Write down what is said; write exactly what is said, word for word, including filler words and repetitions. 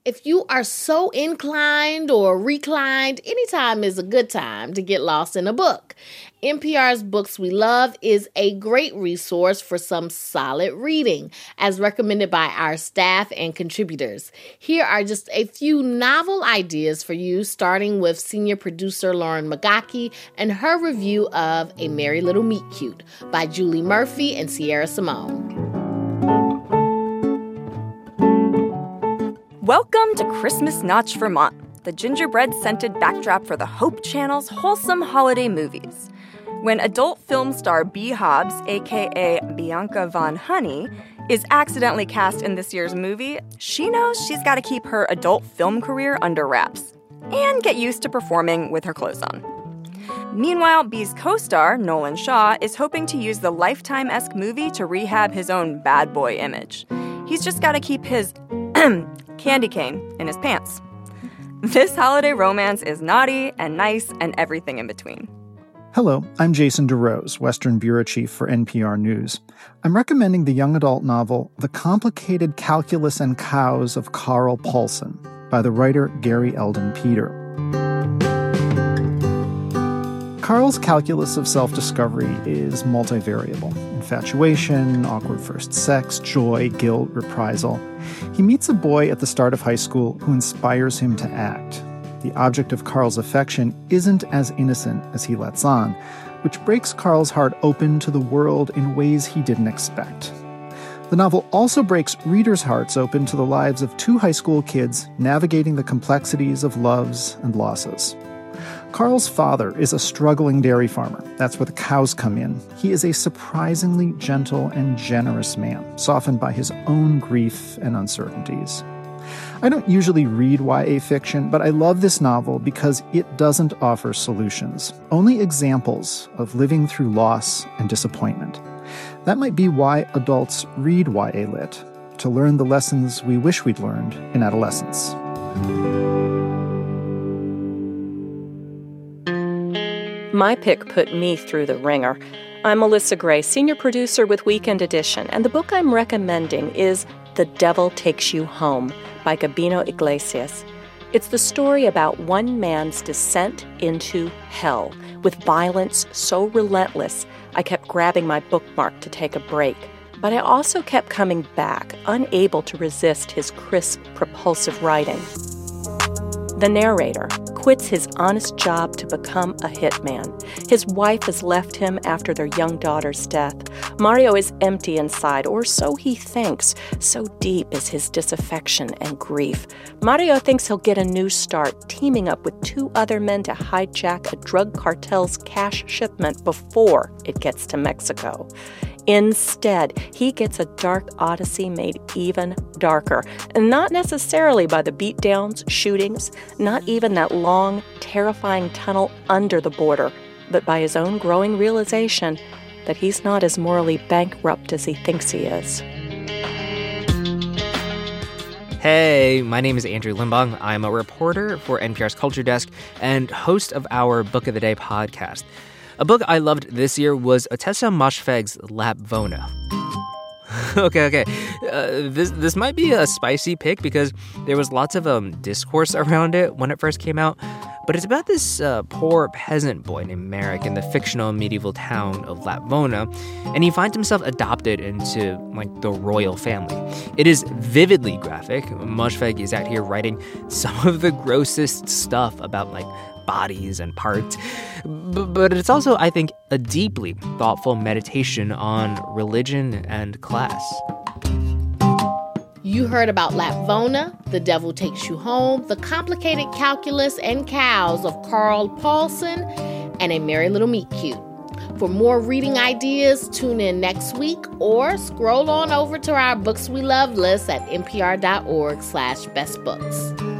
If you are so inclined or reclined, anytime is a good time to get lost in a book. N P R's Books We Love is a great resource for some solid reading, as recommended by our staff and contributors. Here are just a few novel ideas for you, starting with senior producer Lauren Magaki and her review of A Merry Little Meet Cute by Julie Murphy and Sierra Simone. Welcome to Christmas Notch, Vermont, the gingerbread-scented backdrop for the Hope Channel's wholesome holiday movies. When adult film star Bea Hobbs, a k a. Bianca Von Honey, is accidentally cast in this year's movie, she knows she's got to keep her adult film career under wraps and get used to performing with her clothes on. Meanwhile, Bea's co-star, Nolan Shaw, is hoping to use the Lifetime-esque movie to rehab his own bad boy image. He's just got to keep his candy cane in his pants. This holiday romance is naughty and nice and everything in between. Hello, I'm Jason DeRose, Western Bureau Chief for N P R News. I'm recommending the young adult novel The Complicated Calculus and Cows of Carl Paulson by the writer Gary Eldon Peter. Carl's calculus of self-discovery is multivariable. Infatuation, awkward first sex, joy, guilt, reprisal. He meets a boy at the start of high school who inspires him to act. The object of Carl's affection isn't as innocent as he lets on, which breaks Carl's heart open to the world in ways he didn't expect. The novel also breaks readers' hearts open to the lives of two high school kids navigating the complexities of loves and losses. Carl's father is a struggling dairy farmer. That's where the cows come in. He is a surprisingly gentle and generous man, softened by his own grief and uncertainties. I don't usually read Y A fiction, but I love this novel because it doesn't offer solutions, only examples of living through loss and disappointment. That might be why adults read Y A Lit, to learn the lessons we wish we'd learned in adolescence. My pick put me through the ringer. I'm Melissa Gray, senior producer with Weekend Edition, and the book I'm recommending is The Devil Takes You Home by Gabino Iglesias. It's the story about one man's descent into hell, with violence so relentless I kept grabbing my bookmark to take a break. But I also kept coming back, unable to resist his crisp, propulsive writing. The narrator quits his honest job to become a hitman. His wife has left him after their young daughter's death. Mario is empty inside, or so he thinks. So deep is his disaffection and grief. Mario thinks he'll get a new start, teaming up with two other men to hijack a drug cartel's cash shipment before it gets to Mexico. Instead, he gets a dark odyssey made even darker, and not necessarily by the beatdowns, shootings, not even that long, terrifying tunnel under the border, but by his own growing realization that he's not as morally bankrupt as he thinks he is. Hey, my name is Andrew Limbong. I'm a reporter for N P R's Culture Desk and host of our Book of the Day podcast. A book I loved this year was Ottessa Moshfegh's Lapvona. okay, okay. Uh, this this might be a spicy pick because there was lots of um, discourse around it when it first came out. But it's about this uh, poor peasant boy named Merrick in the fictional medieval town of Lapvona, and he finds himself adopted into like the royal family. It is vividly graphic. Moshfegh is out here writing some of the grossest stuff about like bodies and parts. B- but it's also, I think, a deeply thoughtful meditation on religion and class. You heard about Lapvona, The Devil Takes You Home, The Complicated Calculus and Cows of Carl Paulson, and A Merry Little Meet Cute. For more reading ideas, tune in next week or scroll on over to our Books We Love list at npr.org slash bestbooks.